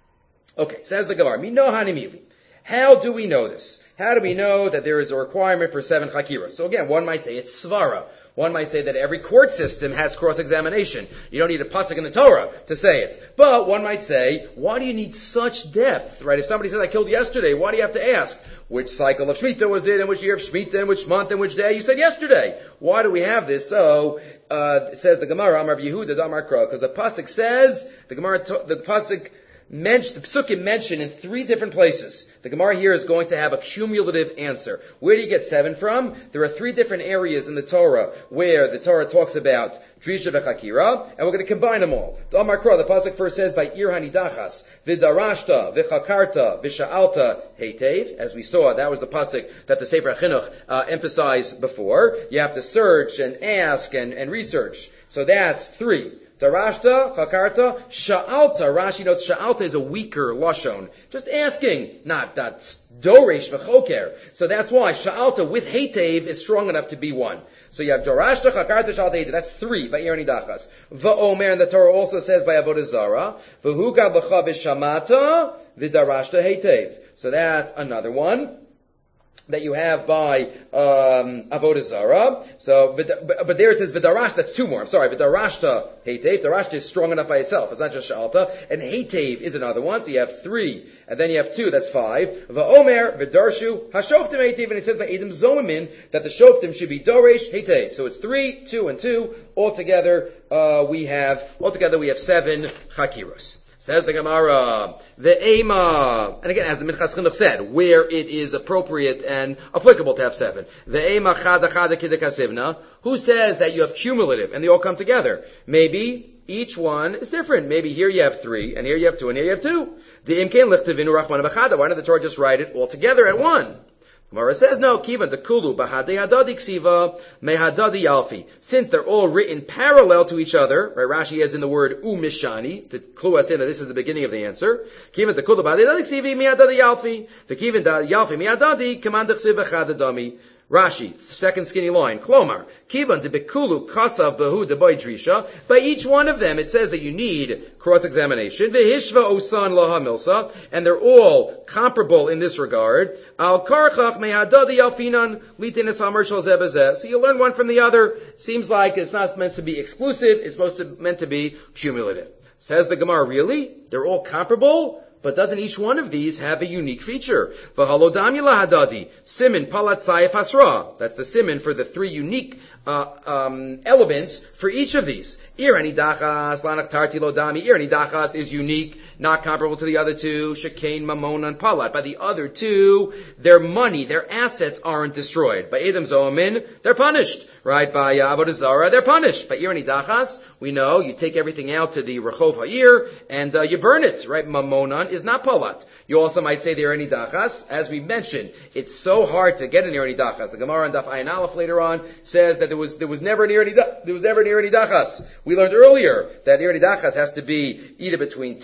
Okay, says the Gemara, Mino Hanimili. How do we know this? How do we know that there is a requirement for seven chakiras? So again, one might say it's svara. One might say that every court system has cross-examination. You don't need a pasuk in the Torah to say it. But one might say, why do you need such depth, right? If somebody says, I killed yesterday, why do you have to ask which cycle of Shemitah was it, and which year of Shemitah, and which month, and which day? You said yesterday. Why do we have this? So, uh, says the Gemara, Amar Yehuda, Damar Kra, because the pasuk says, the Gemara, the pasuk, Mentioned, the Psukim mentioned in three different places. The Gemara here is going to have a cumulative answer. Where do you get seven from? There are three different areas in the Torah where the Torah talks about Drisha v'Chakira, and we're going to combine them all. The Amar Kra, the pasuk first says by Ir Hanidachas, V'darashta, V'chakarta, V'sha'alta, Heitev. As we saw, that was the pasuk that the Sefer HaChinuch uh, emphasized before. You have to search and ask and, and research. So that's three. Darashta, Chakarta, Sha'alta. Rashi notes Sha'alta is a weaker lashon. Just asking, not that Doresh v'choker. So that's why Sha'alta with Heitev is strong enough to be one. So you have Darashta, Chakarta, Sha'alta, Heitev. That's three by Irani Dachas. V'omer, and the Torah also says by Avodah Zarah, V'hugad l'cha v'shamata, v'darashta Heitev. So that's another one that you have by um, Avodah Zarah. So, but, but there it says V'darash. That's two more. I'm sorry. V'darashta Heitev. Darashta is strong enough by itself. It's not just Sha'alta. And Heitev is another one. So you have three, and then you have two. That's five. V'omer V'darshu Hashoftim Heitev. And it says by Edom Zomimin that the Shoftim should be Doresh Heitev. So it's three, two, and two. Altogether, uh, we have altogether we have seven Chakiros. Says the Gemara, the Ema, and again, as the Minchas Chinuch said, where it is appropriate and applicable to have seven. The Ema Chada Chada Kidekasivna, who says that you have cumulative and they all come together. Maybe each one is different. Maybe here you have three, and here you have two, and here you have two. The Imkein Lichtavinu Rachman B'Chada. Why did the Torah just write it all together at one? Gemara says, no, kivan the kulu bahadei hadadi ksiva mehadadi alfi. Since they're all written parallel to each other, right? Rashi has in the word umishani to clue us in that this is the beginning of the answer. Kivan the kulu bahadei hadadi ksivi mehadadi alfi. The kivan da yalfi mehadadi command ksiva chadadami. Rashi, second skinny line, Klomar, Kivan de Bekulu Kasav Bahu de Baidrisha. By each one of them, it says that you need cross-examination. Vehishva Osan Laha Milsa, and they're all comparable in this regard. Al Karchach Mehadadi Alfinan Litinis Hamar Shal Zebazeh. So you learn one from the other. Seems like it's not meant to be exclusive, it's supposed to meant to be cumulative. Says the Gemara, really? They're all comparable? But doesn't each one of these have a unique feature? V'halodami lahadadi, simin palat sayef hasra. That's the simin for the three unique uh, um, elements for each of these. Irani dachas, lanach tarti lodami. Irani dachas is unique, not comparable to the other two. Shekain, mamon, and palat. By the other two, their money, their assets aren't destroyed. By Edom Zoamin, they're punished. Right? By uh, Avodah Zarah, they're punished. By Irani dachas, we know you take everything out to the Rechov Ha'ir and uh, you burn it. Right? Mamonan is not palat. You also might say the Irani dachas. As we mentioned, it's so hard to get an Irani dachas. The Gemara and Daf Ayin Aleph later on says that there was there was never an Irani there was never an Irani dachas. We learned earlier that Irani dachas has to be either between ten people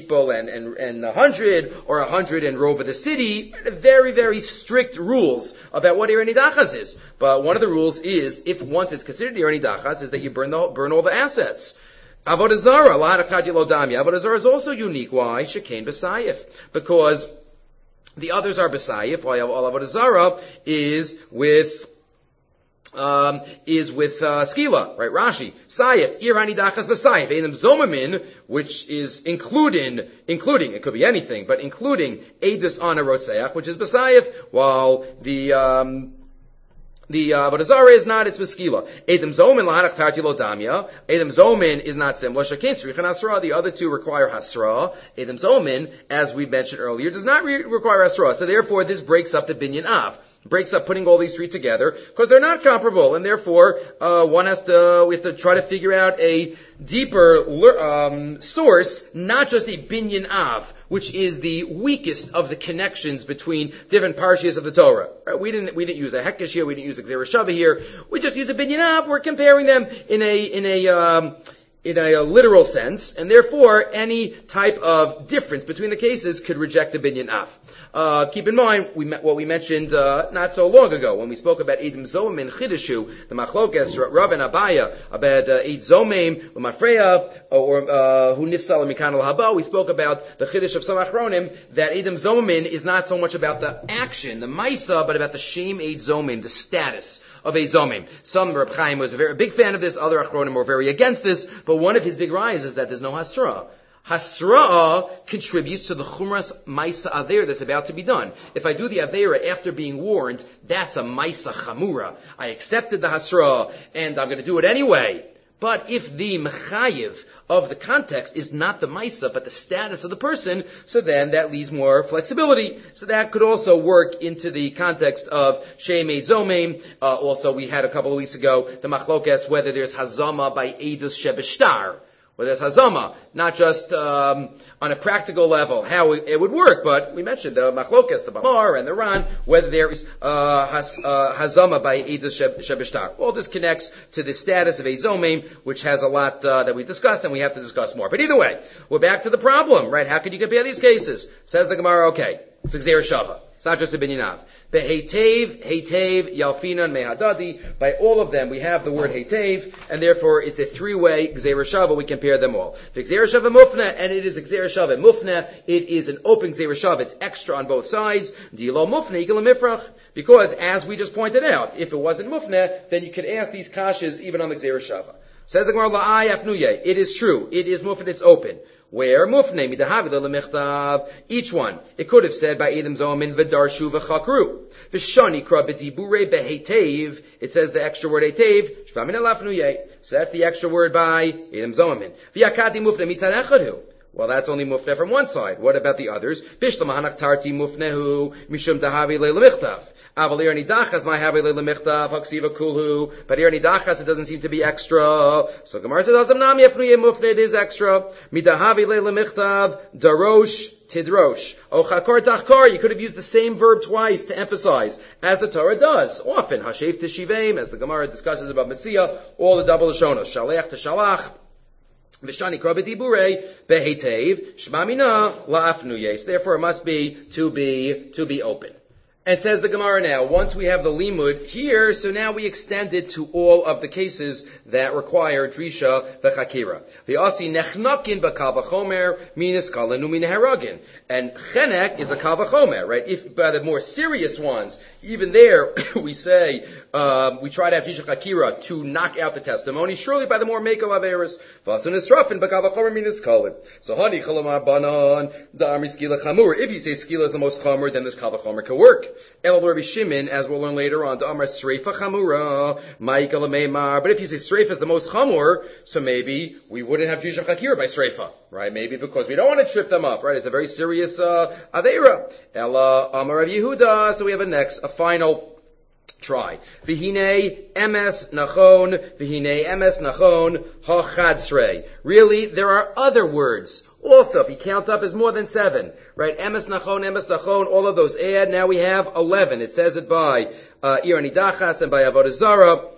people and, and, and a hundred, or a hundred and rove of the city. Very, very strict rules about what Ir Nidachas is. But one of the rules is, if once it's considered Ir Nidachas, is that you burn the, burn all the assets. Avodah Zarah, Avodah Zarah is also unique. Why? Shekain B'Sayif. Because the others are B'Sayif, while Avodah Zarah is with Um, is with uh, skila, right? Rashi, Sayif, Irani Dachas B'Sayif, Einem Zomamin, which is including, including, it could be anything, but including Eidus on a Rotseach, which is B'Sayif, while the, um, the Avodah Zarah is not, it's B'Skila. Edom Zomin Lahanach Tarti Lo Damya. Edom Zomin is not similar. Shakin Tzrichan Hasra. The other two require Hasra. Edom Zomin, as we mentioned earlier, does not re- require Hasra. So therefore, this breaks up the Binyan Av. Breaks up putting all these three together because they're not comparable, and therefore uh, one has to we have to try to figure out a deeper um, source, not just a binyan av, which is the weakest of the connections between different parshas of the Torah. Right? We didn't we didn't use a hekesh here, we didn't use a gzera shava here. We just used a binyan av. We're comparing them in a in a um, in a, a literal sense, and therefore any type of difference between the cases could reject the binyan av. Uh, keep in mind we met, what we mentioned uh, not so long ago when we spoke about Edom Zomim and Chidushu, the Machlokes, Rav and Abaya, about uh, Ed Zomim, Mafreya, or uh, Hu Nifsal Mikan al Haba. We spoke about the Chidush of some Achronim, that Edom Zomim is not so much about the action, the Maisa, but about the Shem Ed Zomim, the status of Ed Zomim. Some, Reb Chaim was a very big fan of this, other Achronim were very against this, but one of his big rises is that there's no Hasra. Hasra contributes to the Chumras Maisa Aveira that's about to be done. If I do the Aveira after being warned, that's a Maisa Chamura. I accepted the Hasra, and I'm going to do it anyway. But if the Mechayiv of the context is not the Maisa, but the status of the person, so then that leaves more flexibility. So that could also work into the context of Shemei Zomim. Uh, also, we had a couple of weeks ago, the Machlokes, whether there's Hazama by Eidus Shebeshtar, whether it's Hazama, not just um, on a practical level, how it would work, but we mentioned the Machlokas, the Bamar, and the Ran, whether there is uh, has, uh, Hazama by Eidus Shebeshtar. All this connects to the status of Eizomim, which has a lot uh, that we discussed, and we have to discuss more. But either way, we're back to the problem, right? How could you compare these cases? Says the Gemara, okay, it's a Gzeir Shava. It's not just a Binyanav. Behetev, Hetev, Yalfinan, Mehadadi. By all of them, we have the word Hetev, and therefore it's a three-way Gzeir Shava. We compare them all. The Gzeir Shava Mufna, and it is a Gzeir Shava Mufna. It is an open Gzeir Shava. It's extra on both sides. Dilo Mufna, Igel Mifrach. Because, as we just pointed out, if it wasn't Mufna, then you could ask these kashas even on the Gzeir Shava. Says the Gemara, La'ai Afnuye. It is true. It is Mufna, it's open. Where mufne midahavid lemechtav, each one it could have said by Edom Zomin v'darshu v'chakru v'shani kra b'dibure behetev. It says the extra word hetev shvamin alafnuye. So that's the extra word by Edom Zomin. V'yakati mufne mitzad echadu. Well, that's only mufne from one side. What about the others? Bishlam hanach tarti mufnehu mishum dahavi le'lemichtav. Aval ir nidachas my havi le'lemichtav haksiva kulhu. But ir nidachas it doesn't seem to be extra. So Gemara says azam nami afnuye mufne, it is extra. Midahavi le'lemichtav darosh tidrosh. O chakor tachkor, you could have used the same verb twice to emphasize, as the Torah does often. Hashev teshivim, as the Gemara discusses about Metzia, all the double lashonos. Shalech to shalach. V'shani kra b'dibure behetev shmamina la'afnuye. So therefore, it must be to be to be open. And says the Gemara now, once we have the limud here, so now we extend it to all of the cases that require drisha v'chakira. V'asi nechnakin b'kal v'chomer minas kalenu min haragin. And chenek is a kal v'chomer, right? If by the more serious ones, even there we say um, we try to have drisha chakira to knock out the testimony. Surely by the more mekel averis, v'asun esrafin b'kal v'chomer minas kalin. So hani chalamar banan da'amri skila chamur. If you say skila is the most chamur, then this kal v'chomer can work. El Rabbi Shimon, as we'll learn later on, the Amar Sreifa Chamura, Ma'ikal Meimar. But if you say Sreifa is the most chamur, so maybe we wouldn't have Drisha Chakira by Sreifa, right? Maybe because we don't want to trip them up, right? It's a very serious uh, Aveira. Ella Amar Rav Yehuda. So we have a next, a final try. V'hinei emes nachon, v'hinei emes nachon ha'chadsrei. Really, there are other words. Also, if you count up, is more than seven, right? Emes nachon, emes nachon, all of those add. Now we have eleven. It says it by uh, Ir Nidachas and by Avodah Zarah.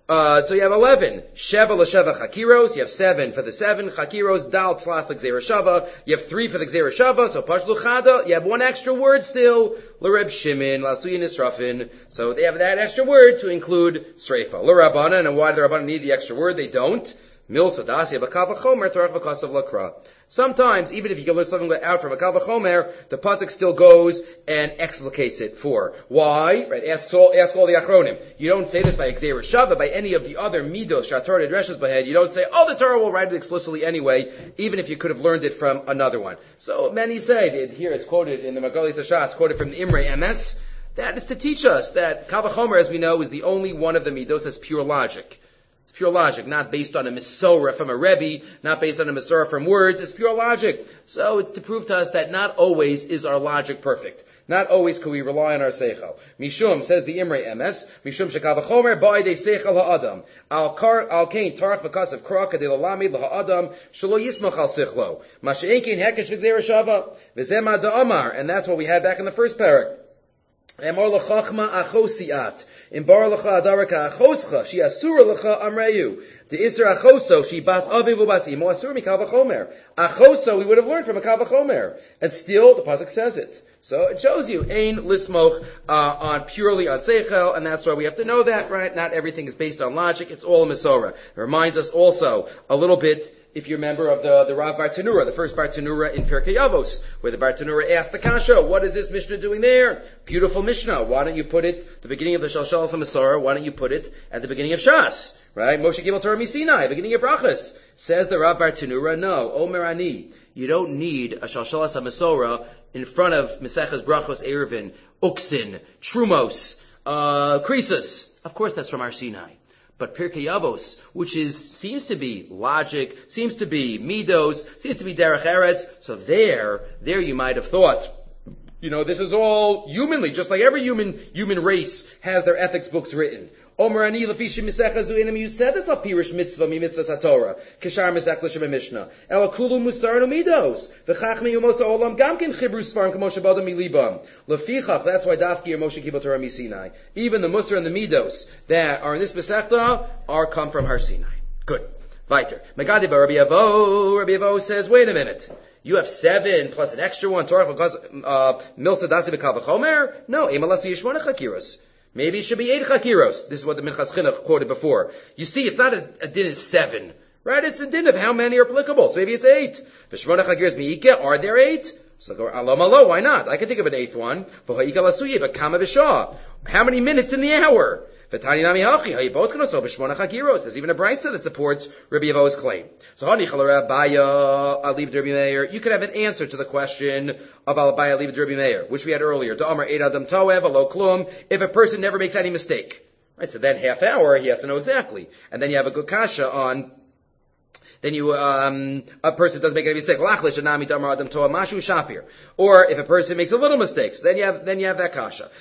Uh, so you have eleven. Sheva l'sheva chakiros. You have seven for the seven. Chakiros, dal, tlas, l'gzeira shava. You have three for the gzeira shava. So pashlu chada. You have one extra word still. L'reb shimin, l'asuyin nisrafin. So they have that extra word to include sreifa. L'rabbanan, and why do the Rabbanan need the extra word? They don't. Mil sadasi b'kav v'chomer torach v'kasav l'kra. Sometimes, even if you can learn something out from a Kal V'chomer, the pasuk still goes and explicates it for. Why? Right? Ask all, ask all the achronim. You don't say this by Gzeira Shava, by any of the other midos, Shator Nedreshes Bahed. You don't say, oh, the Torah will write it explicitly anyway, even if you could have learned it from another one. So many say, that here it's quoted in the Magali Sashas, quoted from the Imre M S, that is to teach us that Kal V'chomer, as we know, is the only one of the midos that's pure logic. It's pure logic, not based on a Mesorah from a Rebbe, not based on a Mesorah from words. It's pure logic. So it's to prove to us that not always is our logic perfect. Not always can we rely on our seichel. Mishum, says the Imre M S, Mishum shekav v'chomer ba'idei seichel ha'adam. Al kar al kain tarach v'kasav krok adei lalamid l'ha'adam shelo yismach al sichlo. Ma she'en kain hekesh v'gzeira shava. V'zeh ma da'amar. And that's what we had back in the first parak. Emor l'chachma achosiat. In bar l'cha adaraka achoscha, she asura l'cha amreyu. The isra achoso, she bas avivu bas imo asura mikal v'chomer. Achoso, we would have learned from a kal v'chomer. And still, the pasuk says it. So it shows you, ein lismoch, uh, on purely on seichel, and that's why we have to know that, right? Not everything is based on logic, it's all a Mesorah. It reminds us also a little bit, if you're a member of the, the Rav Bartanura, the first Bartanura in Pirkei Avos, where the Bartanura asked the Kasha, what is this Mishnah doing there? Beautiful Mishnah. Why don't you put it, the beginning of the Shalshalas HaMesorah, why don't you put it at the beginning of Shas? Right? Moshe Gibel Torah Misinai, beginning of Brachas. Says the Rav Bartanura, no, Omer Ani, you don't need a Shalshalas HaMesorah in front of Meseches Brachos Eruvin, Uksin, Trumos, uh, Krisus. Of course that's from Har Sinai. But Pirkei Avos, which is, seems to be logic, seems to be midos, seems to be derech eretz, so there, there you might have thought, you know, this is all humanly, just like every human, human race has their ethics books written. Omer ani lefishim misecha zu inim, you said this al pirish mitzvah mi mitzvah satorah, kishar misech l'shem mishnah. El akulu musar no midos. V'chachmi umos ha'olam gamkin chibru svarim k'mo shebadam milibam. Lefichach, that's why dafki or Moshe Kibel Torah Misinai. Even the musar and the midos that are in this besechta are come from Har Sinai. Good. Weiter. Megadi ba Rabbi Avo, Rabbi Avo says, wait a minute. You have seven plus an extra one, Torah uh, milsa dasi b'kal v'chomer? No, emalasi yishmona chakiros. Maybe it should be eight chakiros. This is what the Minchas Chinuch quoted before. You see, it's not a, a din of seven, right? It's a din of how many are applicable. So maybe it's eight. V'shmona chakiros mi'ike, are there eight? So go, alom alo, why not? I can think of an eighth one. V'ha'ika lasuye, v'kama v'shah. How many minutes in the hour? V'tani nami hachi, ha'yibot k'noso v'shmona chakiros. There's even a brisa that supports Rabbi Avo's claim. So hani chalera abaya, alib d'Rabbi Meir. You could have an answer to the question of alabaya alib d'Rabbi Meir, which we had earlier. Da'amar eid adam toev, alo klum. If a person never makes any mistake. Right, so then half hour, he has to know exactly. And then you have a good kasha on, then you, um, a person doesn't make any mistake. Or if a person makes a little mistake, so then you have, then you have that kasha.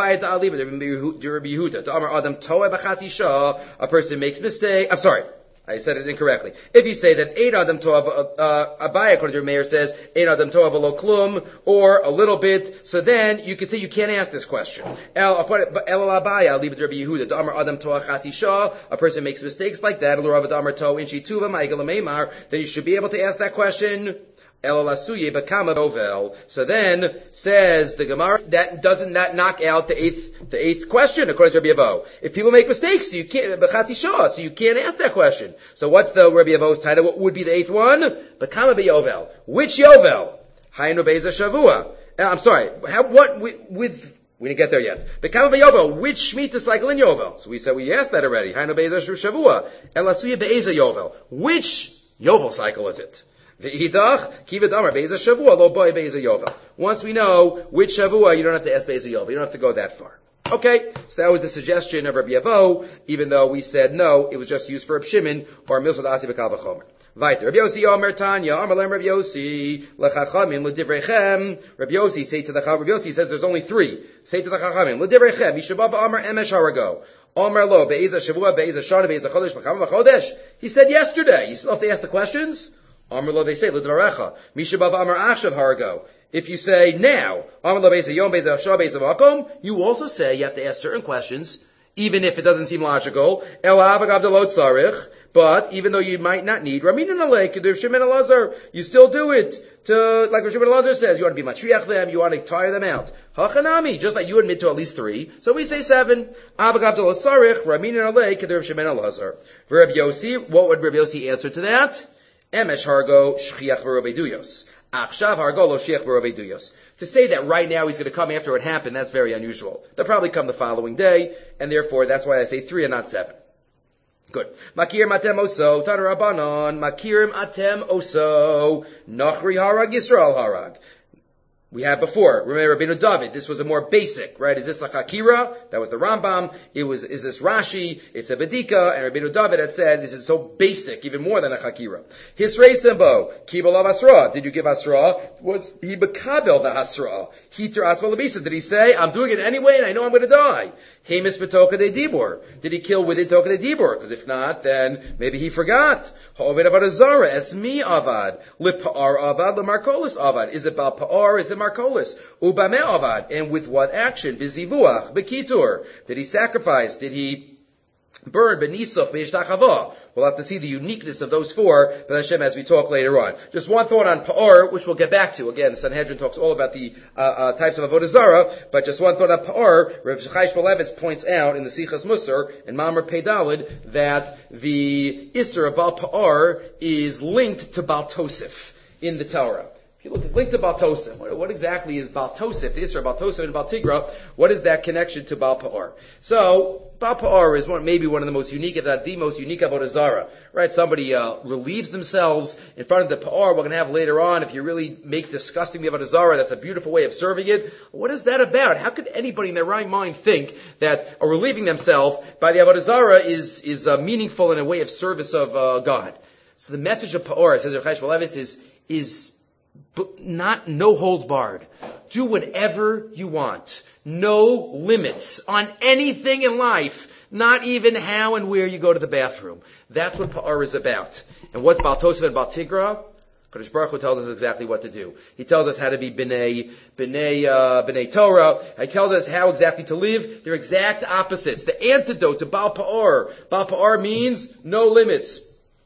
A person makes mistake, I'm sorry. I said it incorrectly. If you say that eight adam toav, uh, Abaya, according to Meir, says eight adam toav alo klum, or a little bit, so then you could say you can't ask this question. El Abaya, leave it to Rabbi Yehuda. Damar adam toa chati shah. A person makes mistakes like that. L'rav damar to inchi tuva ma'igel meimar. Then you should be able to ask that question. El lasuye b'kama ovel. So then says the Gemara that doesn't that knock out the eighth the eighth question according to Rabbi Avo. If people make mistakes, so you can't b'chati shah, so you can't ask that question. So what's the Rabbi Avo's title? What would be the eighth one? B'kama b'yovel. Which yovel? Haynu be'eza shavua. I'm sorry. How, what with, with we didn't get there yet. B'kama b'yovel. Which Shemitah cycle in yovel? So we said we asked that already. Haynu be'eza shavua. El lasuye be'eza yovel. Which yovel cycle is it? Once we know which Shavua, you don't have to ask Be'ez Yova. You don't have to go that far. Okay, so that was the suggestion of Rabbi Avo, even though we said no, it was just used for Reb Shimon or Milsad Asi B'Kal V'Chomer. Weiter. Rabbi Yossi Omer Tanya, Omer Lem Rabbi Yossi, L'Chachamim L'Divrechem. Rabbi Yossi, say to the Chachamim, Rabbi Yossi says there's only three. Say to the Chachamim, L'Divrechem, Yishabav Omer Emesh Harago. Omer Lo, Be'ez Shavua, Be'ez Shana, Be'ez Chodesh, B'Cham V'Chodesh. He said yesterday. You still have to ask the questions? Amar lo, they say, l'dvarecha. Mishabav amar achshav harago. If you say now, amar lo be'ez yom be'ez shah be'ez vakom, you also say you have to ask certain questions even if it doesn't seem logical. But even though you might not need Ramin Alei, Rav Shimon Elazar, you still do it to, like Rav Shimon Elazar says, you want to be matriach them, you want to tire them out. Hachanami, just like you admit to at least three, so we say seven. Avagav delot sarich, Ramin Alei, Rav Shimon Elazar. For Rabbi Yossi, what would Rabbi Yossi answer to that? Emesh hargo shchiach v'rovei duyos. Achshav hargo lo shchiach v'rovei duyos. To say that right now he's going to come after it happened, that's very unusual. They'll probably come the following day, and therefore that's why I say three and not seven. Good. Makirim atem oso, Taner Rabbanon, makirim atem oso, Nachri harag, Yisrael harag. We had before, remember Rabbeinu David, this was a more basic, right? Is this a Chakira? That was the Rambam. It was, is this Rashi? It's a Bedika. And Rabbeinu David had said, this is so basic, even more than a Chakira. Hisrei Simbo, Kibalav Asra. Did you give Asra? Was he Bekabel the Asra? Hiter Asma Labisa. Did he say, I'm doing it anyway and I know I'm going to die? Hemis Betoka de Dibor. Did he kill with it Toka de Dibor? Because if not, then maybe he forgot. Ha'ovid Avad Azara, Esmi Avad. Lipa'ar Avad, Lemarkolis Avad. Is it Bal Pa'ar? Is it Markolis? Ubame Avad. And with what action? Bizivuach, Bekitur. Did he sacrifice? Did he burn Benisuf, Beishtachava? We'll have to see the uniqueness of those four, but Hashem, as we talk later on. Just one thought on Pa'ar, which we'll get back to. Again, the Sanhedrin talks all about the uh, uh, types of Avodah Zarah, but just one thought on Pa'ar. Rav Chaim Shmulevitz points out in the Sichas Musar, in Mamre Peidalid, that the Isser of Baal Pa'ar is linked to Baal Tosif in the Torah. If you look, it's linked to Baal Tosif. What, what exactly is Baal Tosif? The Isra, Baal Tosif, and Baal Tigra. What is that connection to Baal Pa'ar? So, Baal Pa'ar is one, maybe one of the most unique, if not the most unique Avodah Zarah. Right? Somebody uh, relieves themselves in front of the Pa'ar. We're going to have later on, if you really make disgusting the Avodah Zarah, that's a beautiful way of serving it. What is that about? How could anybody in their right mind think that uh, relieving themselves by the Avodah Zarah is, is uh, meaningful in a way of service of uh, God? So the message of Pa'ar, says Rav Chaim Shmulevitz, is, is But not, no holds barred. Do whatever you want. No limits on anything in life. Not even how and where you go to the bathroom. That's what Pa'ar is about. And what's Baal Tosef and Baal Tigra? Kadosh Baruch Hu tells us exactly what to do. He tells us how to be B'nai, B'nai, uh, B'nai Torah. He tells us how exactly to live. They're exact opposites. The antidote to Baal Pa'ar. Baal Pa'ar means no limits.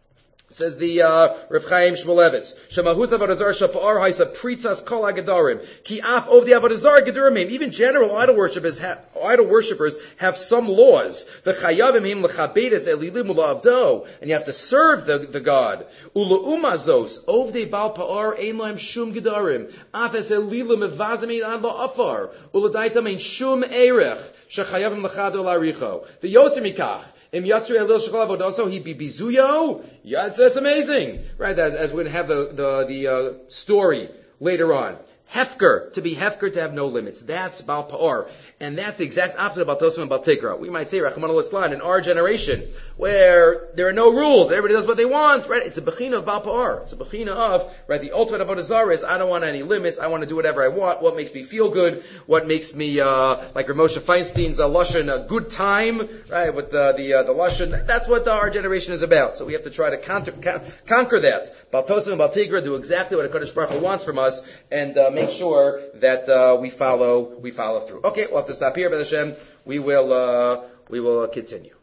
Says the uh, Rav Chaim Shmulevitz, Shemahuz Avodah Zarah Shapa'ar Haisa Pritzas Kol Hagadarim Ki Af Of the Avodah Zarah Gedarim. Even general idol worshippers have idol worshippers have some laws. The Chayavim Him Lechabedes Elilim Ulavdo, and you have to serve the, the God. Ula Umazos Of the Baal Pa'ar Ein Laim Shum Gedarim Afes Elilim Evazim Ad La Afar Ula Daitam Ein Shum Erech Shechayavim Lechado Laricho. The Yosemikach. Im Yatzri Elil Shekol Avodoso, he be bizuyo. Yeah, that's, that's amazing. Right, as, as we're going to have the, the, the, uh, story later on. Hefker, to be Hefker, to have no limits. That's Baal Pa'ar. And that's the exact opposite of Baal Tosef and Baal Tigra. We might say, Rachmana Litzlan, in our generation, where there are no rules, everybody does what they want, right? It's a bechina of Baal Pa'ar. It's a bechina of, right, the ultimate Avodah Zarah is, I don't want any limits, I want to do whatever I want, what makes me feel good, what makes me, uh, like Ramosha Feinstein's uh, Lashon, a good time, right, with the, the, uh, the Lashon. That's what the, our generation is about. So we have to try to conquer, con- conquer that. Baal Tosef and Baal Tigra do exactly what HaKadosh Baruch Hu wants from us, and, uh, make sure that, uh, we follow, we follow through. Okay, we'll have to stop here, B'ez Hashem. We will, uh, we will continue.